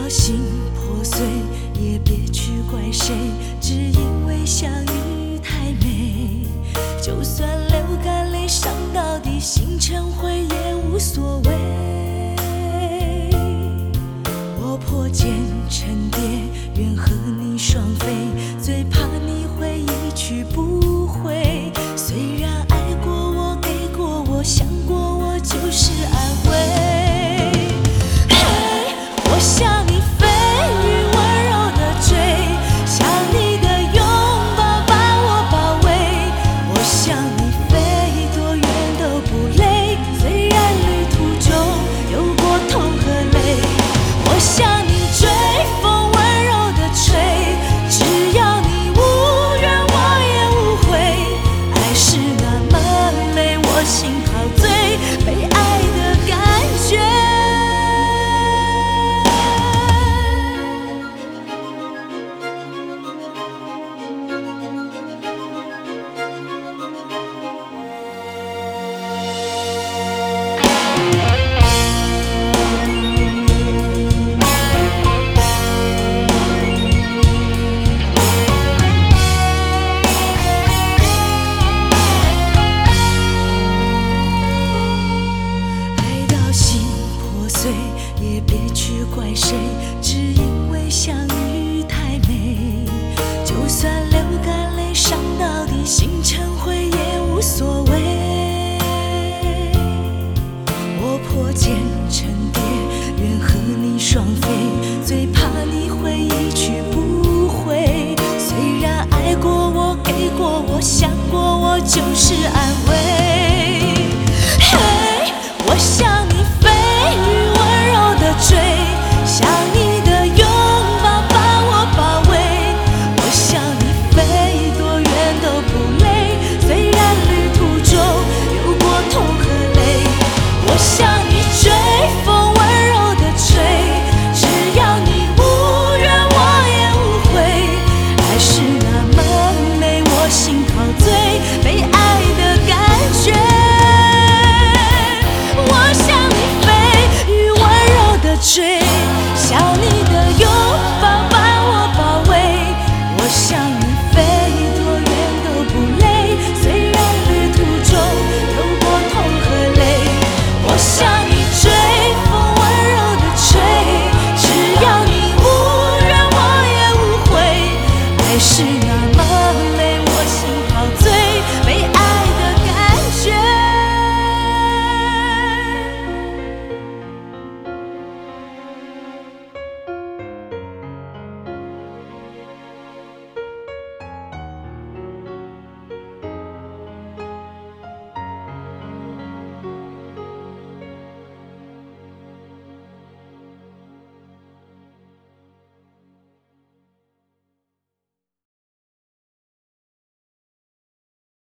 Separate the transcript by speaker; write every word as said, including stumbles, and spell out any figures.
Speaker 1: 到心破碎，也别去怪谁，只因为相遇太美。就算流干泪伤到底，心成灰也无所谓。我破茧成蝶，愿和你双飞，最怕你会一去不回。虽然爱过我，给过我，想过我，就是安慰。嘿，我向你飞，雨温柔的追，想你的拥抱把我包围。我向你飞，多远都不累，虽然旅途中有过痛和泪。我向你追，风温柔的吹，只要你无怨我也无悔。爱是那么美，我心陶醉，被爱的感觉。也别去怪谁，只因为相遇太美。就算流干泪伤到底，心成灰也无所谓。我破茧成蝶，愿和你双飞，最怕你会一去不回。虽然爱过我，给过我，想过我，就是安慰。嘿，我向你飞，雨温柔的追，想你的拥抱把我包围。我向你飞，多远都不累，虽然旅途中有过痛和泪。我向你追，风温柔的吹，只要你无怨我也无悔。爱是那么美，我心陶醉，被爱的感觉。我向你飞，雨温柔的吹，想你的拥